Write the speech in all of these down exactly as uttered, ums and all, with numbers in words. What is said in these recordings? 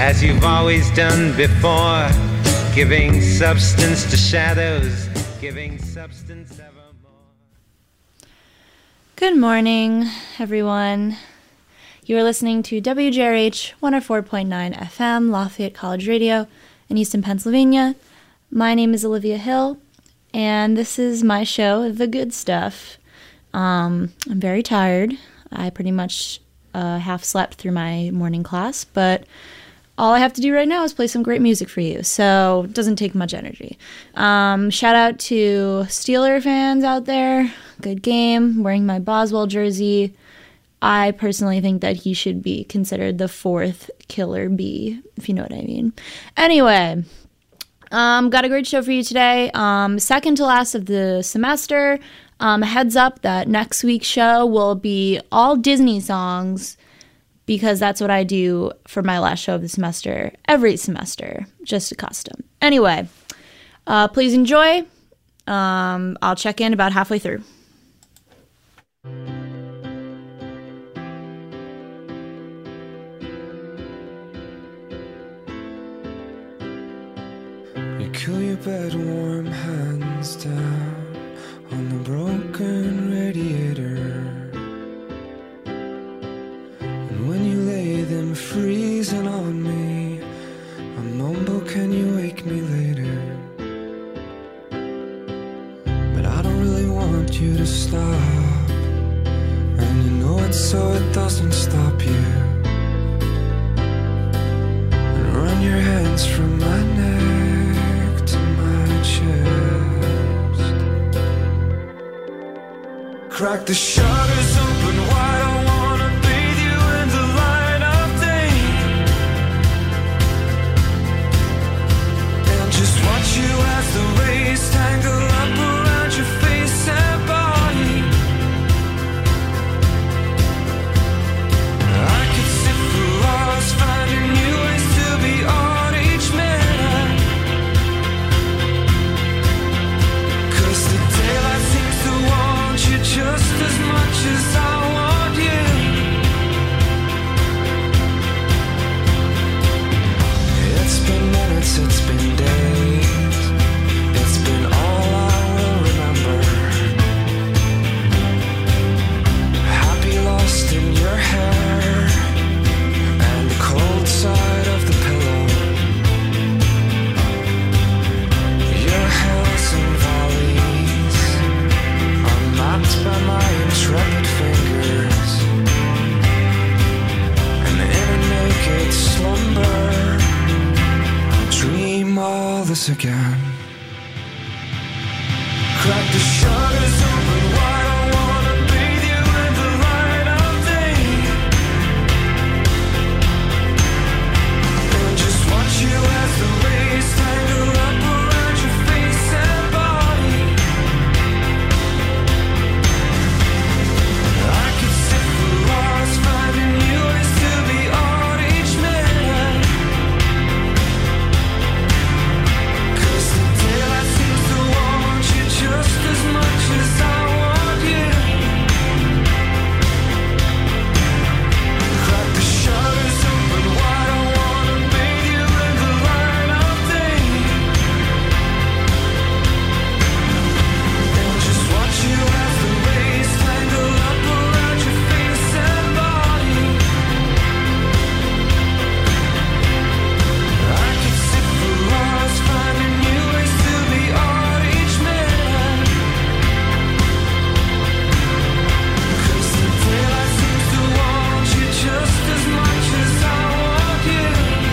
as you've always done before, giving substance to shadows, giving substance evermore. Good morning, everyone. You are listening to W J R H one oh four point nine F M, Lafayette College Radio in Easton, Pennsylvania. My name is Olivia Hill, and this is my show, The Good Stuff. Um, I'm very tired. I pretty much uh, half slept through my morning class, but all I have to do right now is play some great music for you, so it doesn't take much energy. Um, shout out to Steeler fans out there. Good game. Wearing my Boswell jersey. I personally think that he should be considered the fourth killer bee, if you know what I mean. Anyway, um, got a great show for you today. Um, second to last of the semester. Um, heads up that next week's show will be all Disney songs, because that's what I do for my last show of the semester, every semester, just a custom. Anyway, uh, please enjoy. Um, I'll check in about halfway through. You cool your bed warm hands down on the broken radiator, and when you lay them freezing on me, I mumble, can you wake me later? But I don't really want you to stop, and you know it so it doesn't stop you. And run your hands from my neck to my chest. Crack the shutters open wide, I wanna bathe you in the light of day, and just watch you as the rays tangle up around your face and body. I could sit for hours finding new ways to be on each minute, 'cause the daylight seems to want you just as much as I want you. It's been minutes, it's been days, it's been all I will remember. Happy lost in your hair and the cold side of the pillow. Your hills and valleys unmapped by my intrepid fingers, and in a naked slumber I'll dream all this again. Crack the shutters open wide, I wanna bathe you in the light of day, and just watch you as the rays tangle up around your face and body. I could sit for hours finding new ways to be on each minute, 'cause the daylight seems to want you just as much as I want you. Crack the shutters open wide, I wanna bathe you in the light of day, and just watch you as the rays tangle up around your face and body. I could sit for hours finding new ways to be on each minute, 'cause the daylight seems to want you just as much as I want you.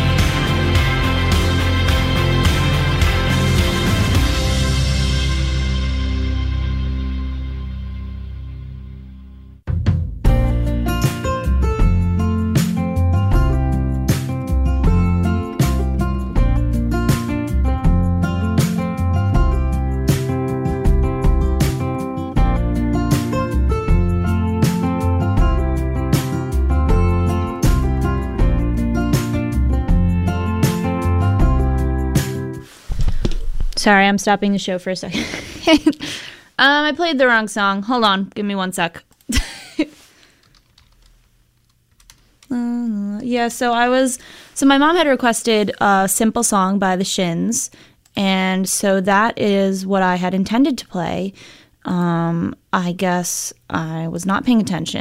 Sorry, I'm stopping the show for a second. um, I played the wrong song. Hold on. Give me one sec. Uh, yeah, so I was, so my mom had requested a simple song by the Shins, and so that is what I had intended to play. Um, I guess I was not paying attention,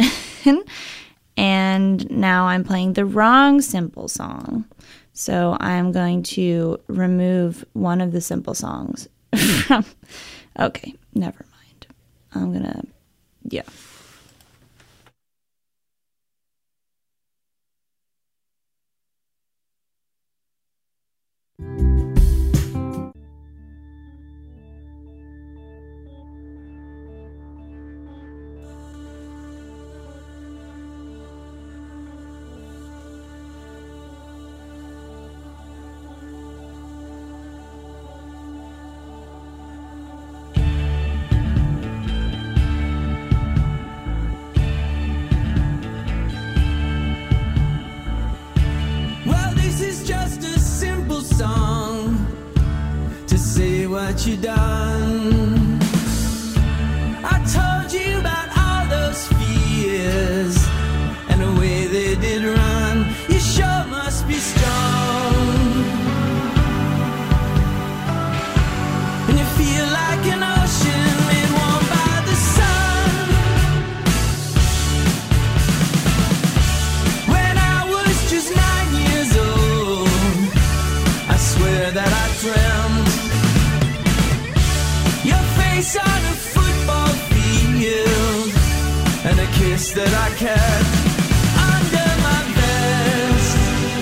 and now I'm playing the wrong simple song. So I'm going to remove one of the simple songs from, okay, never mind. I'm gonna, yeah. What you done? I told you about all those fears and the way they did run. You sure must be strong, and you feel like an ocean made warm by the sun. When I was just nine years old, I swear that I dreamt on a football field and a kiss that I kept under my vest.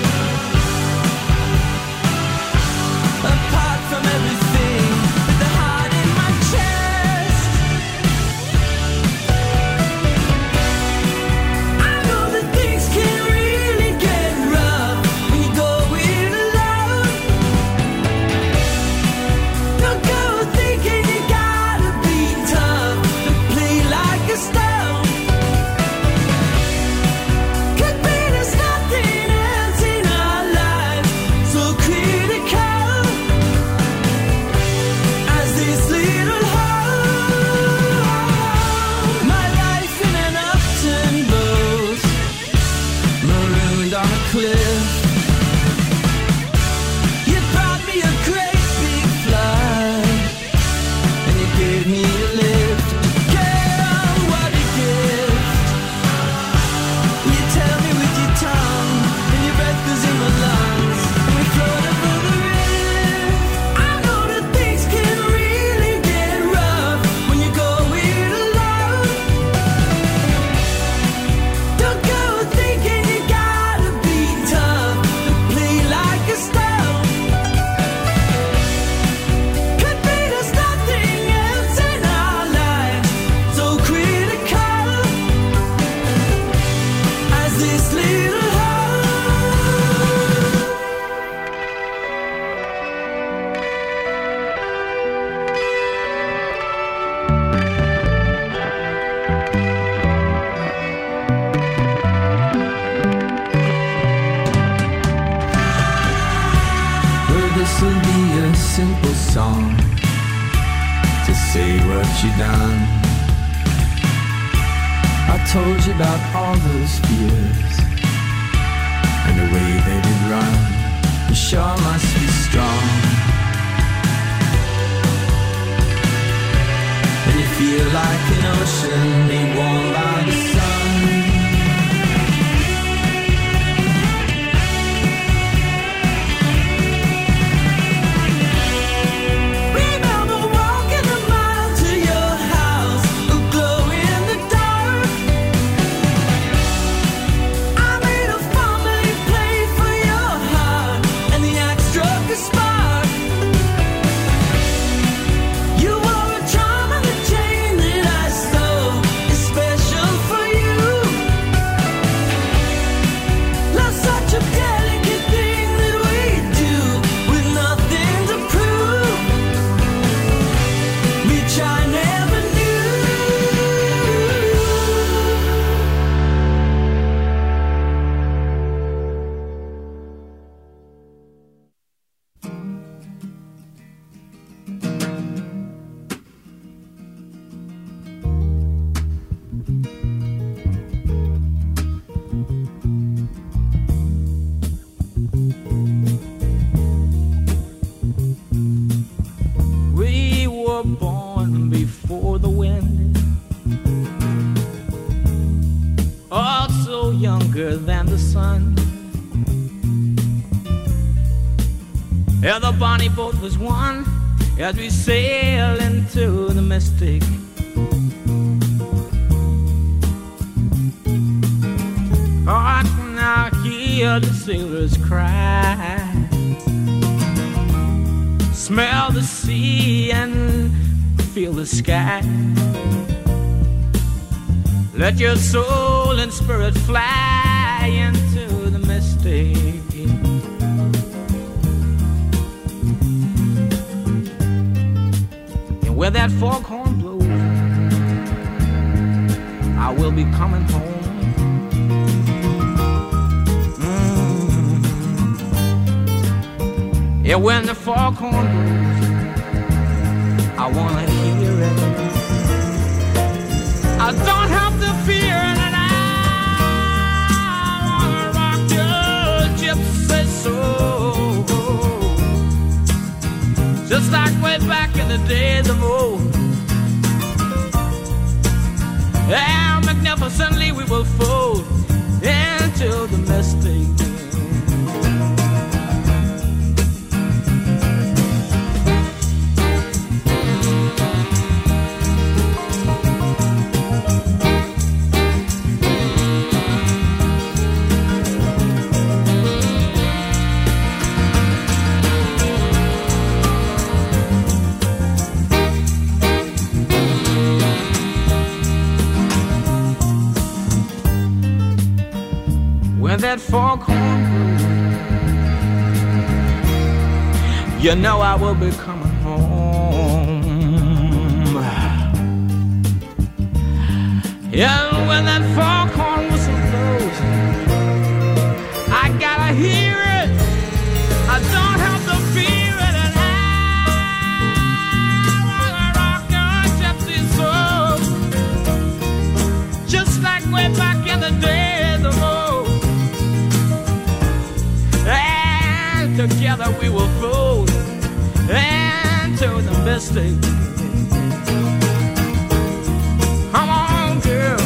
Apart from everything, with the heart in my chest, I know that things can really get rough when you go it alone. Don't go thinking you got stone. Could be there's nothing else in our lives so critical as this little hole. My life in an upturned boat, marooned on a cliff. You brought me a great big flood, and you gave me a lift. Simple song to say what you done. I told you about all those fears and the way they did run. You sure must be strong, and you feel like an ocean made warm by the sun. You wore a charm on the chain that I stole. Yeah, the bonnie boat was one as we sail into the mystic. Oh, I can now hear the sailors cry, smell the sea and feel the sky. Let your soul and spirit fly into the mystic. And where that foghorn blows, I will be coming home. Mm-hmm. Yeah, when the foghorn blows, I wanna hear it. I don't have to fear it, and I wanna rock your gypsy soul, just like way back in the days of old. And magnificently we will fold into the mystic. That foghorn blows, you know I will be coming home. Yeah, when that foghorn whistle blows, I gotta hear it. I don't have to fear it, and I wanna rock your gypsy soul, just like way back in the days of old. Together we will fold into the mystic. Come on, girl.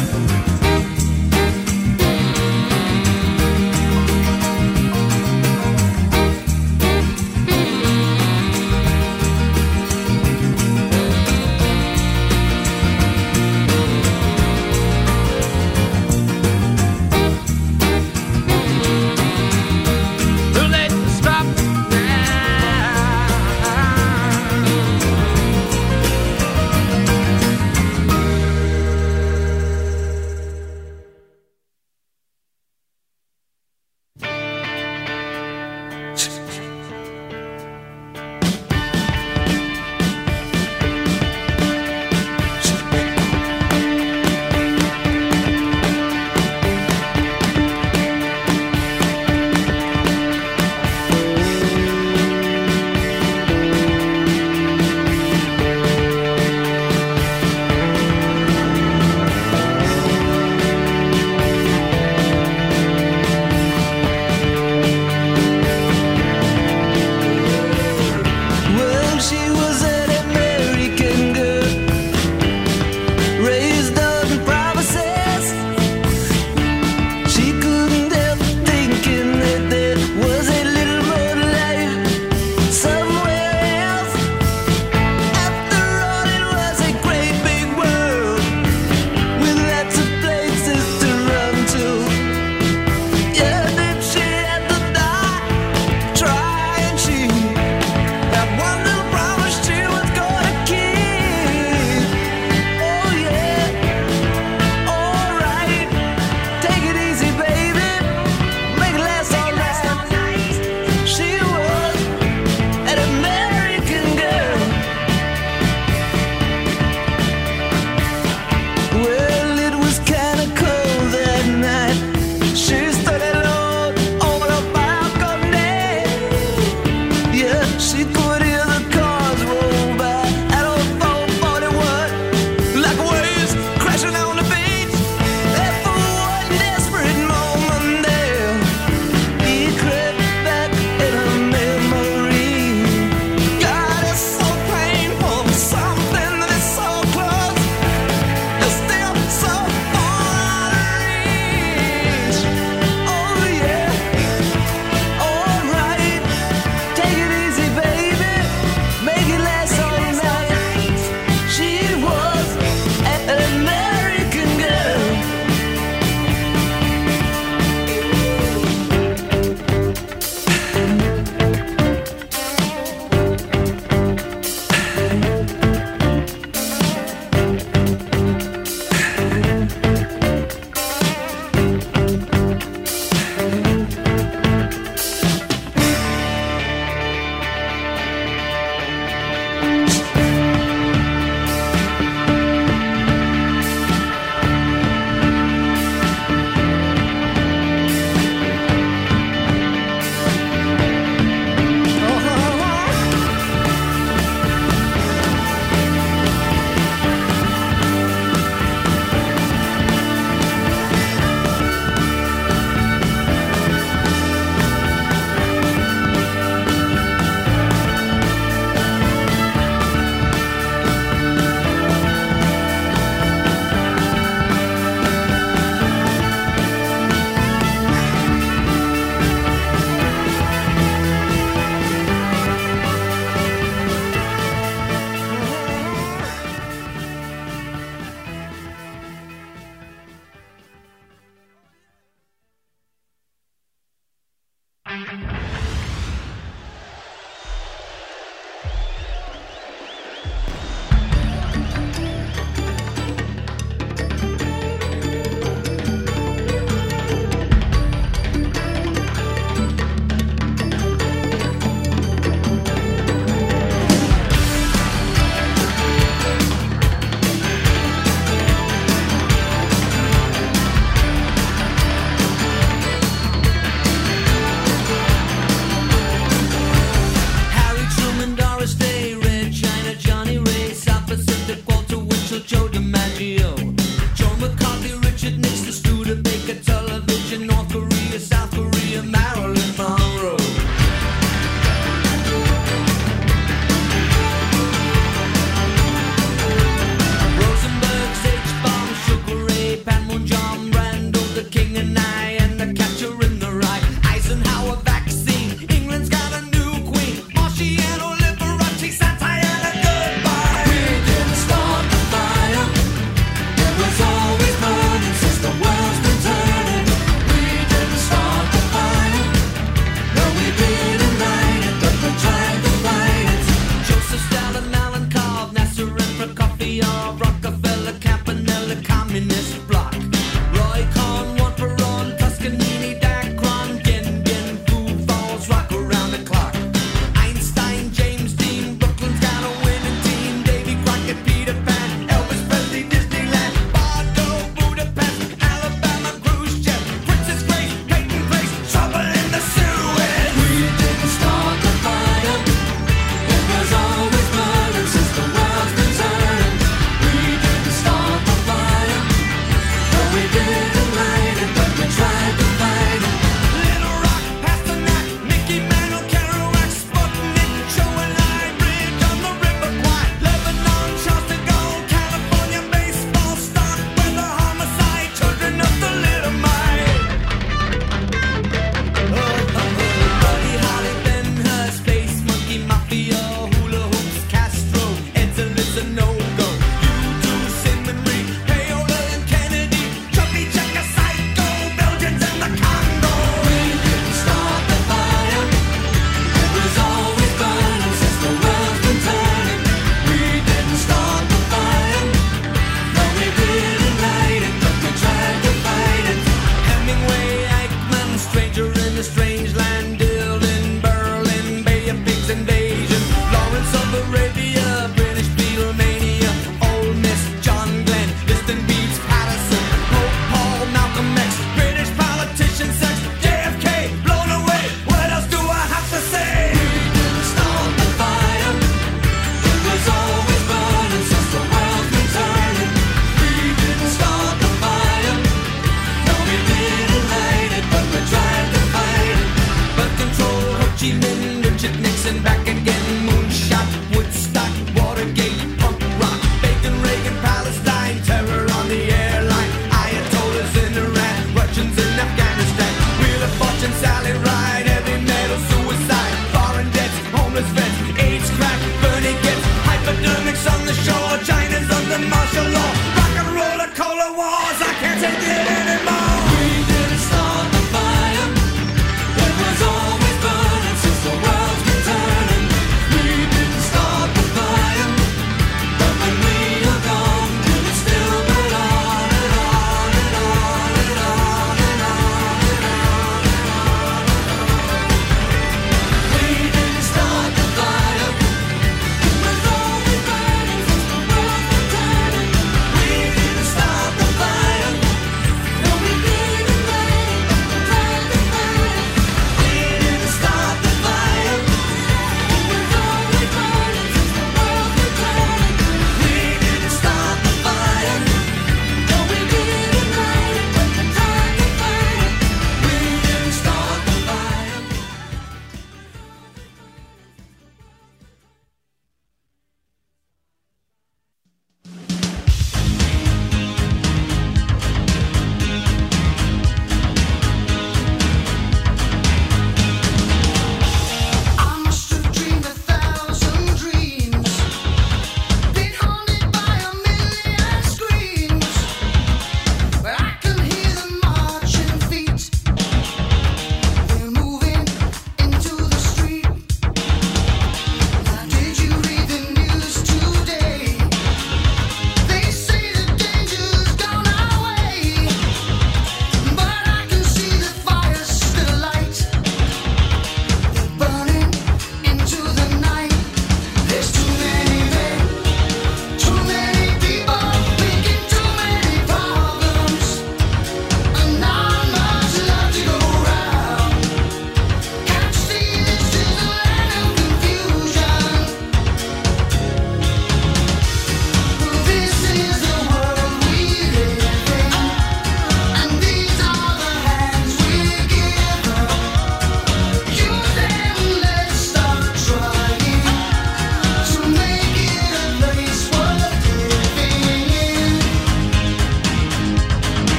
Richard Nixon back again, moonshot, Woodstock, Watergate, punk rock, Bacon, Reagan, Palestine, terror on the airline, Ayatollahs in Iran, Russians in Afghanistan, Wheel of Fortune, Sally Ride, heavy metal, suicide, foreign debts, homeless vets, AIDS, crack, Bernie gets hypodermics on the shore, China's under martial law, rock and roll, a cola wars, I can't take it anymore. We didn't start the fire, it was always burning since the world's been turning. We didn't start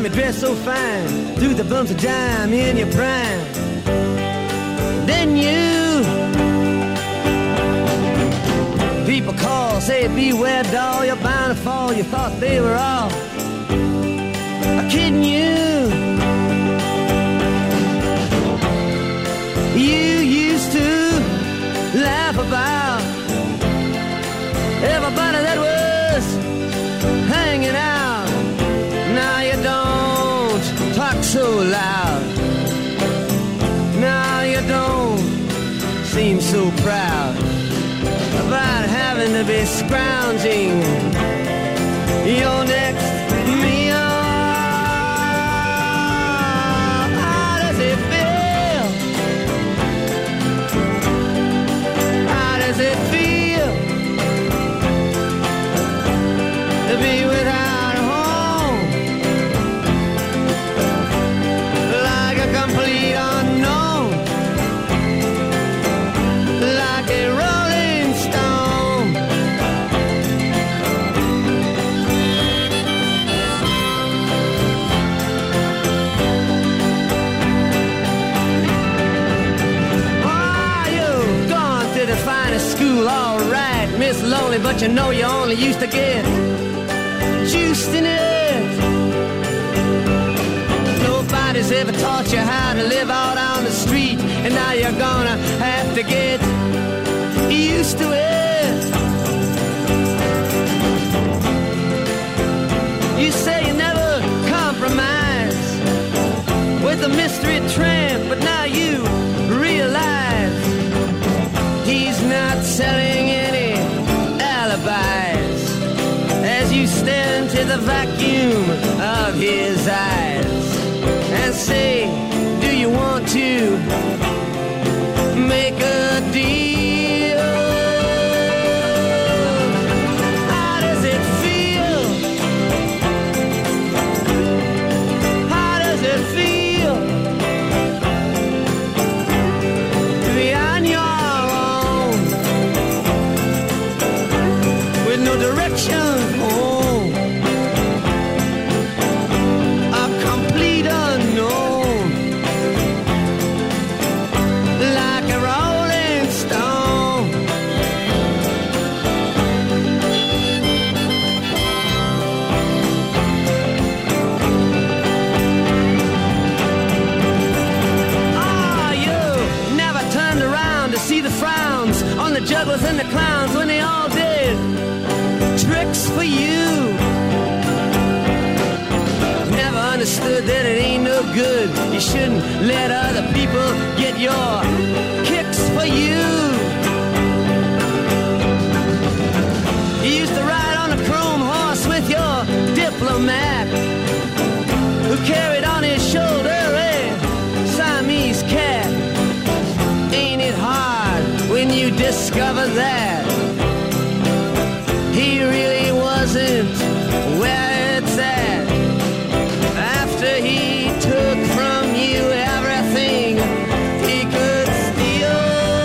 time you dressed so fine, threw the bumps of dime in your prime. Then you, people call, say beware doll, you're bound to fall. You thought they were all kidding you. You used to laugh about everybody that was hanging out. Now you don't talk so loud. Now you don't seem so proud about having to be scrounging your next meal. How does it feel? How does it feel to be without a home? Like a complete unknown, like a rolling stone. Oh, you've gone to the finest school, all right, Miss Lonely, but you know you only used to get juiced in it. Nobody's ever taught you how to live out on the street, and now you're gonna have to get used to it. You say you never compromise with a mystery tramp, but now you realize he's not selling any alibis as you stare into the vacuum of his eyes and say, do you want to make a deal? How does it feel? How does it feel to be on your own with no direction home? A complete unknown, like a rolling stone. Ah, you never turned around to see the frowns on the jugglers and the clowns when they all did tricks for you. Never understood that it ain't no good. You shouldn't let other people get your kicks for you. You used to ride on a chrome horse with your diplomat, who carried on his shoulder a Siamese cat. Ain't it hard when you discover that he really wasn't where it's at? After he took from you everything he could steal.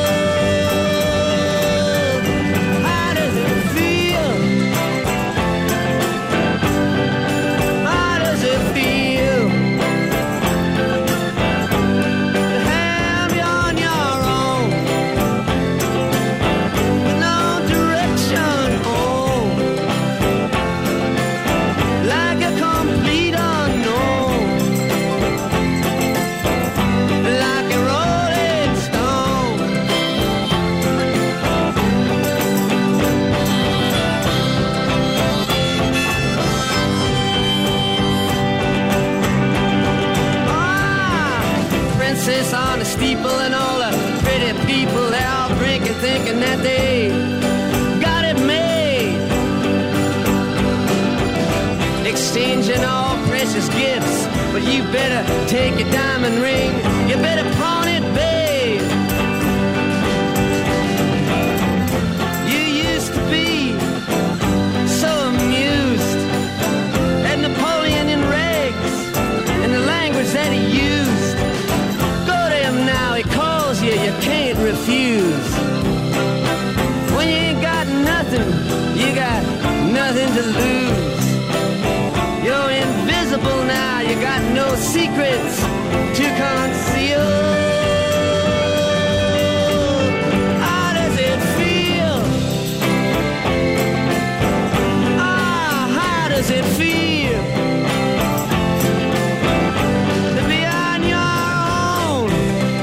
How does it feel? How does it feel to have you on your own with no direction home, like a complete unknown, like a rolling stone? Ah, princess on the steeple and all the pretty people, they're all drinking, thinking that they got it made, exchanging all precious gifts. But you better take your diamond ring, you better pawn it, babe. You used to be so amused at Napoleon in rags and the language that he used. Go to him now, he calls you, you can't refuse. When you ain't got nothing, you got nothing to lose. You're invisible invisible now. You got no secrets to conceal. How does it feel? Ah, how does it feel to be on your own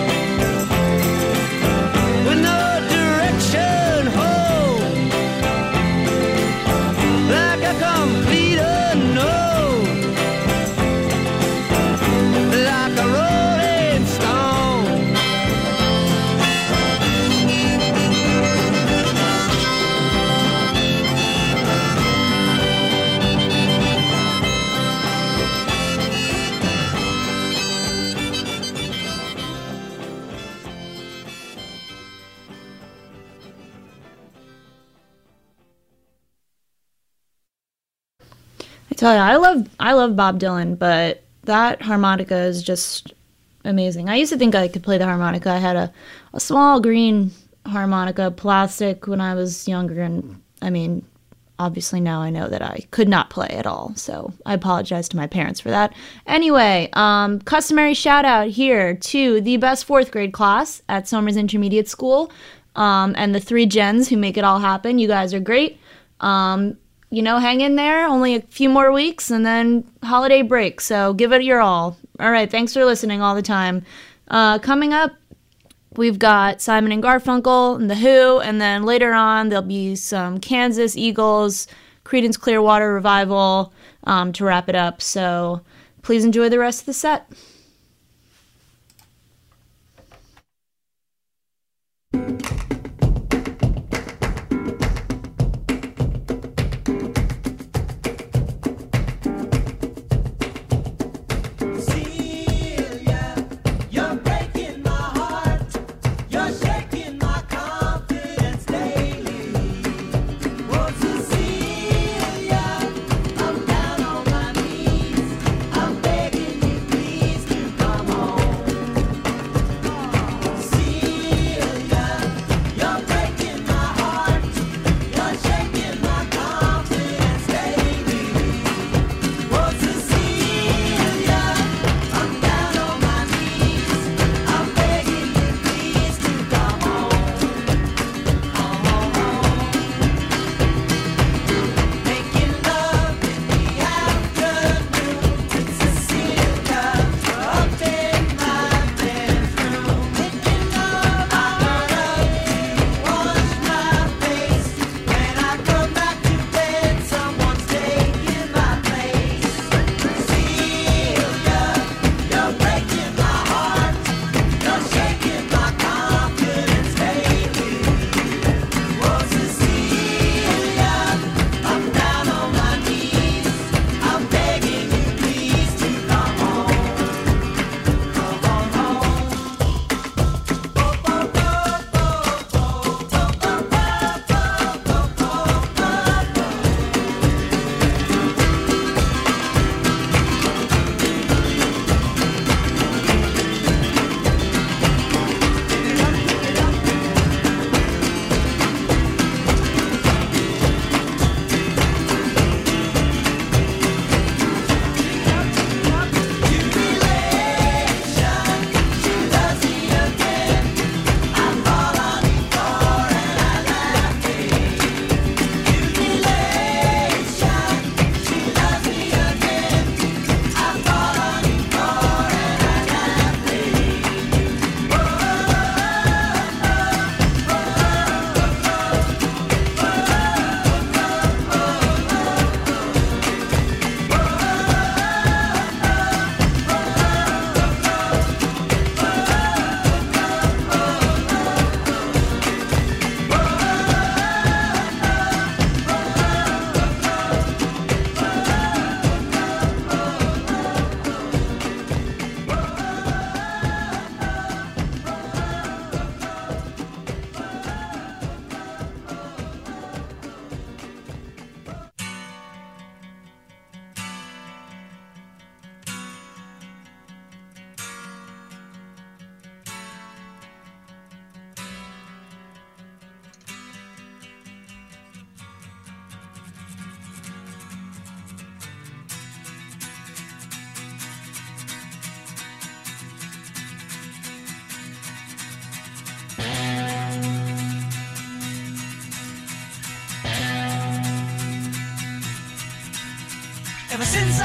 with no direction home, like a complete unknown, like a rolling stone? I tell you, I love I love Bob Dylan, but that harmonica is just amazing. I used to think I could play the harmonica. I had a, a small green harmonica, plastic, when I was younger, and I mean, obviously now I know that I could not play at all, so I apologize to my parents for that. Anyway, um, customary shout out here to the best fourth grade class at Somers Intermediate School, um, and the three gens who make it all happen. You guys are great. Um, you know, hang in there. Only a few more weeks and then holiday break. So give it your all. All right. Thanks for listening all the time. Uh, coming up, we've got Simon and Garfunkel and The Who. And then later on, there'll be some Kansas Eagles, Creedence Clearwater Revival um, to wrap it up. So please enjoy the rest of the set. Celia, you're breaking my heart. You're shaking my confidence daily. Oh, Cecilia, I'm down on my knees. I'm begging you, please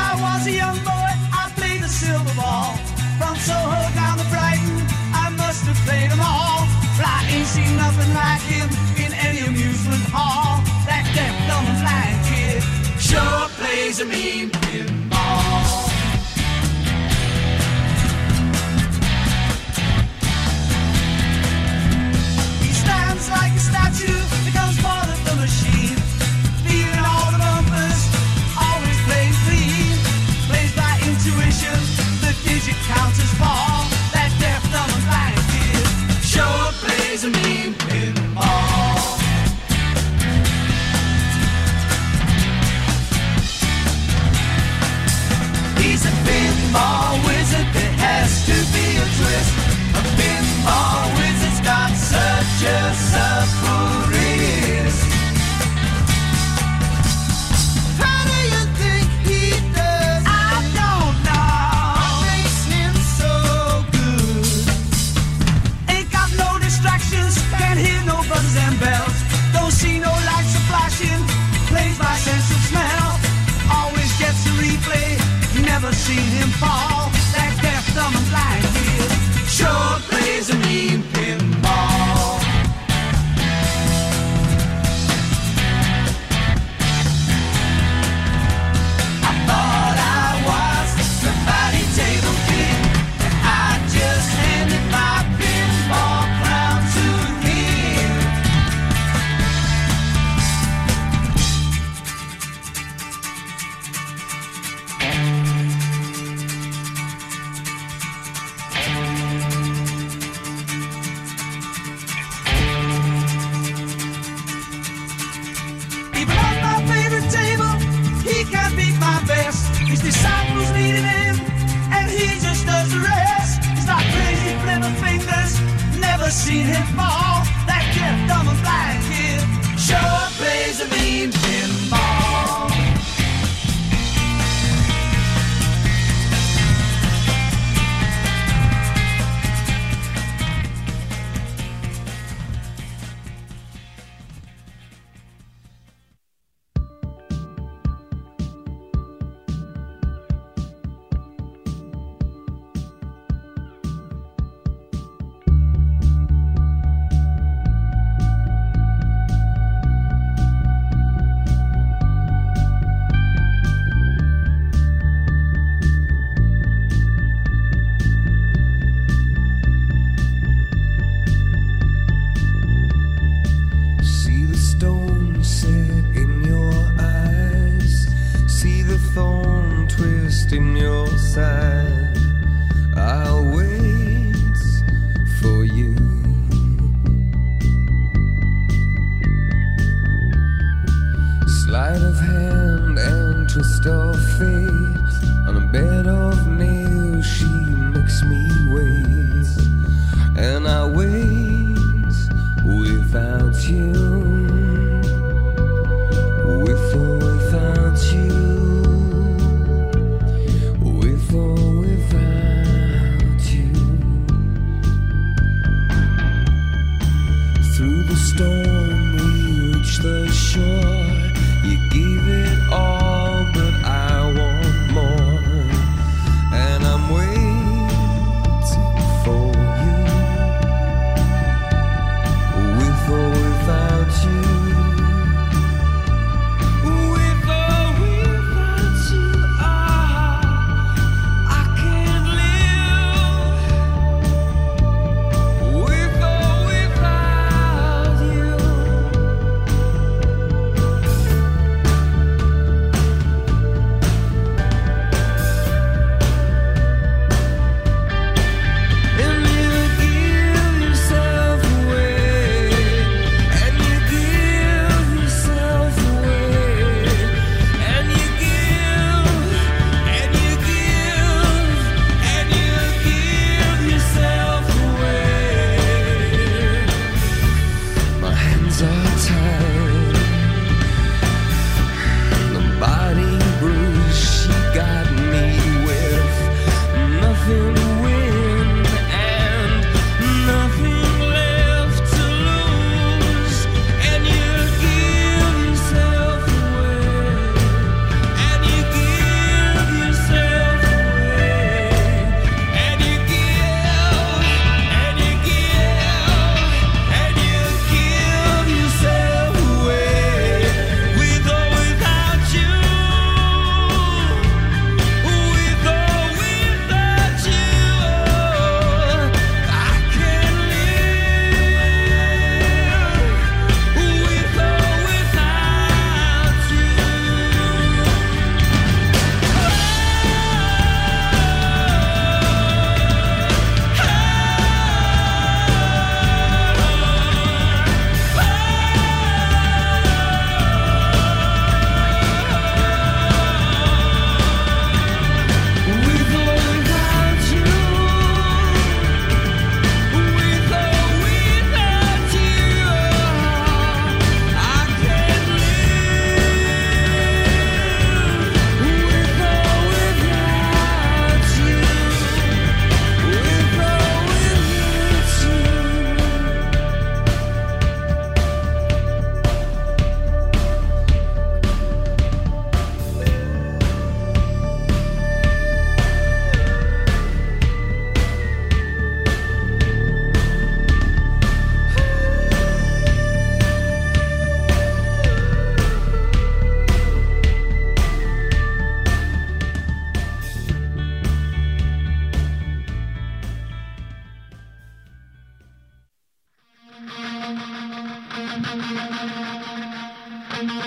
I was a young boy, I played the silver ball. From Soho down to Brighton, I must have played them all. But I ain't seen nothing like him in any amusement hall. That deaf, dumb, and blind kid sure plays a mean pinball. He stands like a statue, becomes part of the machine. Feeling all the bumpers, always plays clean. Plays by intuition, the digit counters fall. That deaf, dumb, and blind kid sure plays a mean pinball. He's a pinball wizard, there has to be a twist. A pinball wizard's got such a supple wrist. How do you think he does? I don't know. What makes him so good? Ain't got no distractions, can't hear no buzzes and bells. Don't see no lights a flashing, plays by sense of smell. Always gets a replay, never seen him fall. That deaf, dumb, and blind kid sure plays a mean pinball. I thought I was the mighty table king, and I just handed my pinball crown to him. Even on my favorite table, he can't beat my best. His disciples needed him, and he just does the rest. He's not crazy, flipping fingers, never seen him fall. That deaf, dumb, and blind kid sure plays a mean pinball. See the stone set in your eyes. See the thorn twist in your side. I'll wait for you. Sleight of hand and twist of fate. On a bed of nails she makes me wait. And I wait without you, with or without you, with or without you. Through the storm we reach the shore. You gave it all, but I want more.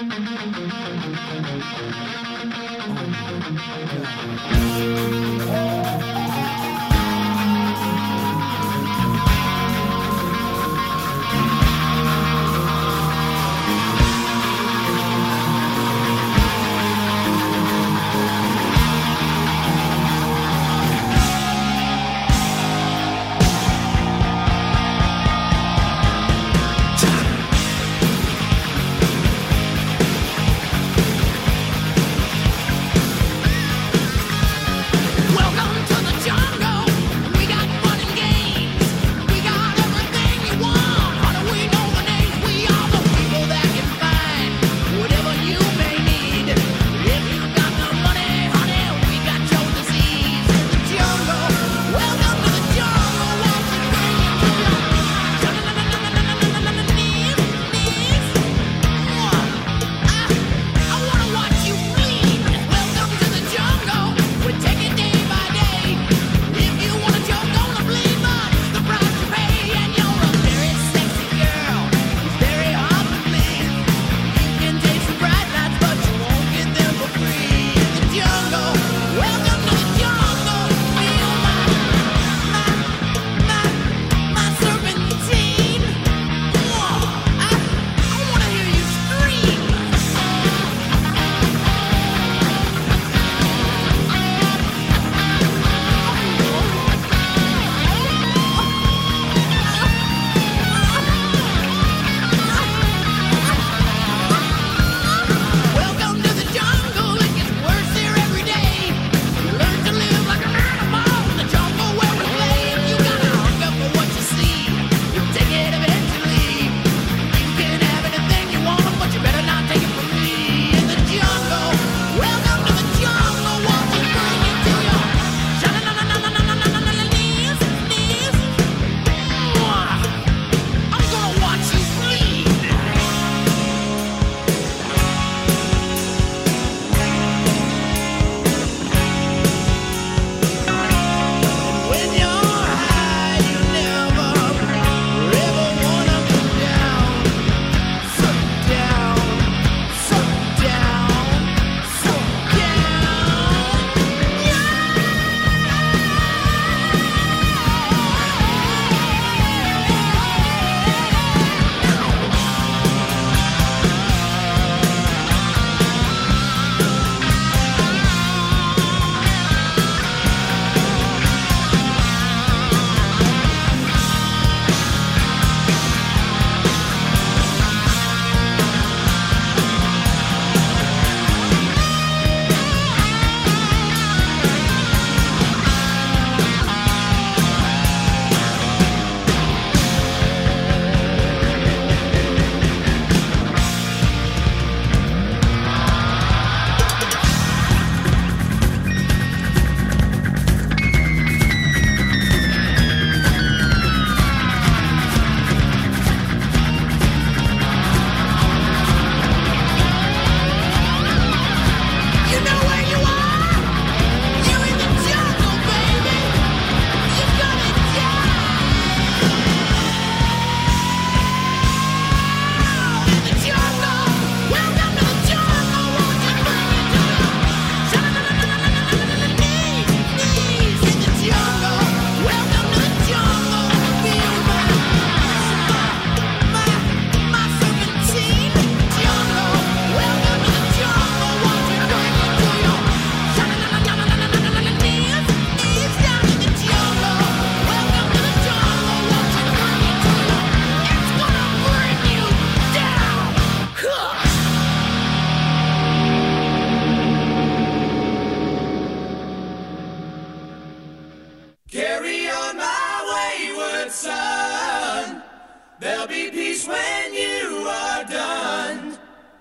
There'll be peace when you are done.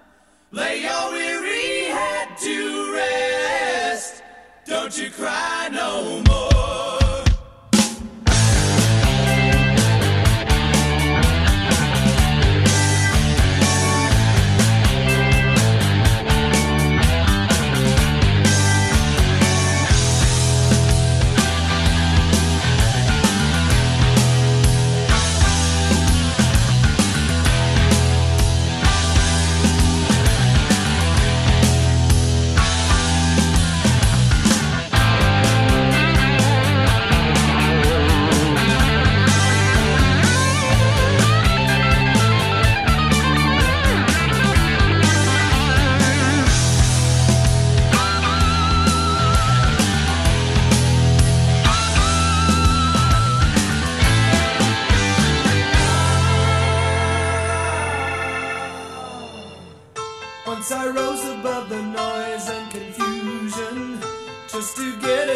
Lay your weary head to rest. Don't you cry no more.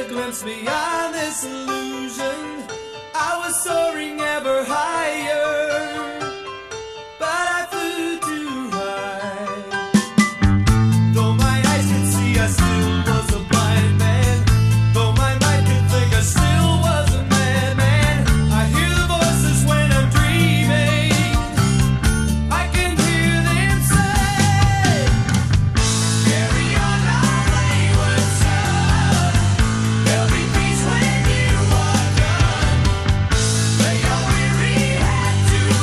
a glimpse beyond this illusion. I was soaring ever higher, but I flew too high. Though my eyes could see, I still was a blind man. Though my mind could think, I still was a madman. I hear the voices when I'm dreaming. I can hear them say, carry on our wayward son. There'll be peace when you are done. Lay your weary head to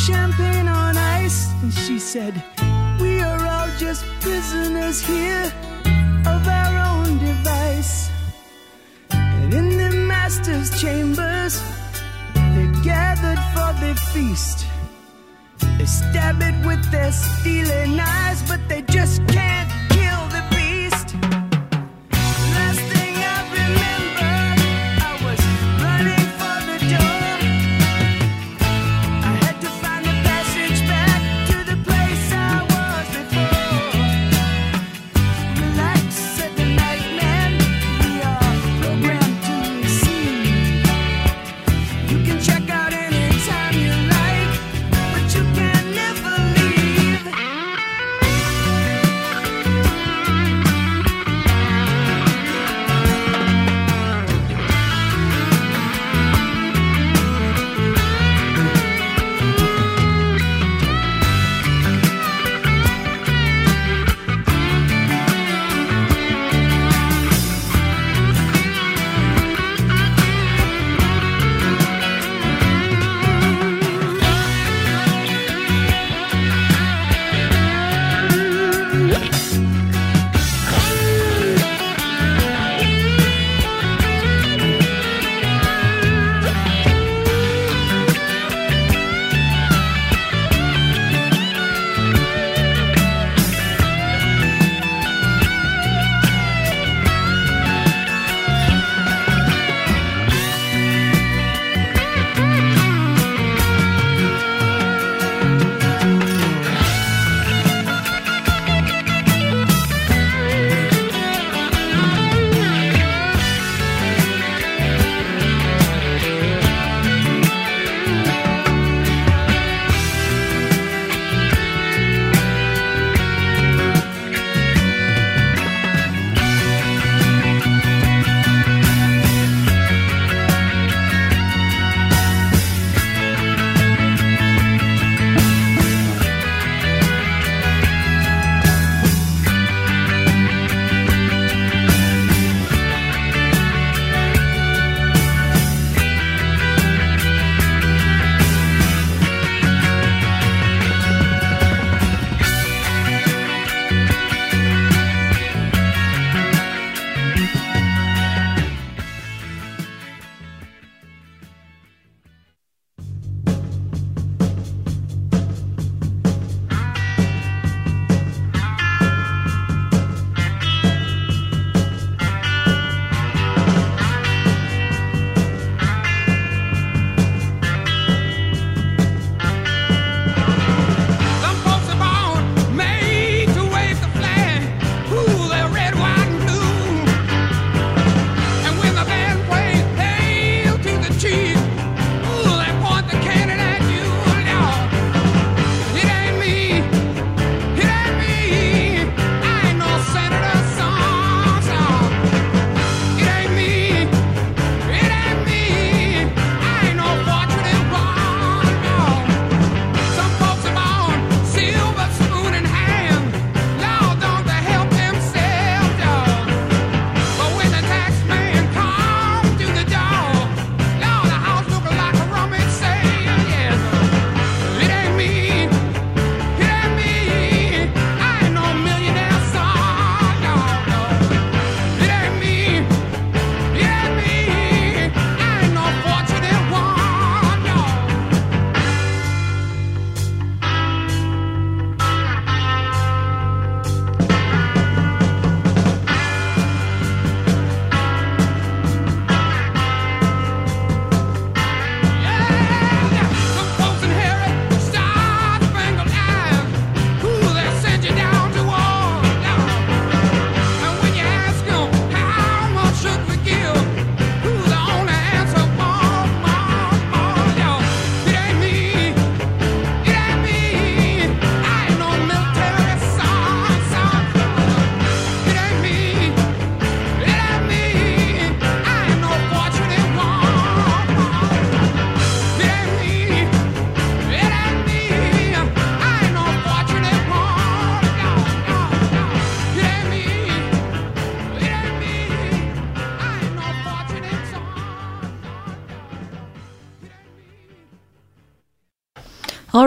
champagne on ice, and she said, we are all just prisoners here of our own device. And in the master's chambers, they gathered for the feast. They stab it with their steely knives, but they just can't kill the beast. Last thing I remember, I was running for the door. I had to find the passage back to the place I was before. Relax, said the night man, we are programmed to receive. You can check out anytime you like, but you can never leave.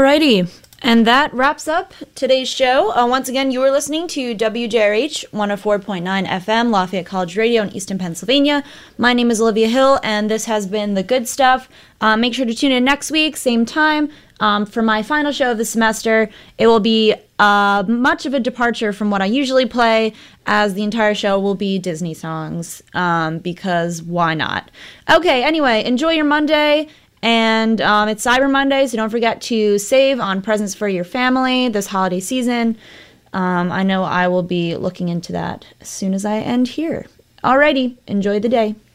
Alrighty. And that wraps up today's show. Uh, once again, you are listening to W J R H one oh four point nine F M, Lafayette College Radio in Easton, Pennsylvania. My name is Olivia Hill, and this has been The Good Stuff. Uh, make sure to tune in next week, same time, um, for my final show of the semester. It will be uh, much of a departure from what I usually play, as the entire show will be Disney songs, um, because why not? Okay, anyway, enjoy your Monday. And um, it's Cyber Monday, so don't forget to save on presents for your family this holiday season. Um, I know I will be looking into that as soon as I end here. Alrighty, enjoy the day.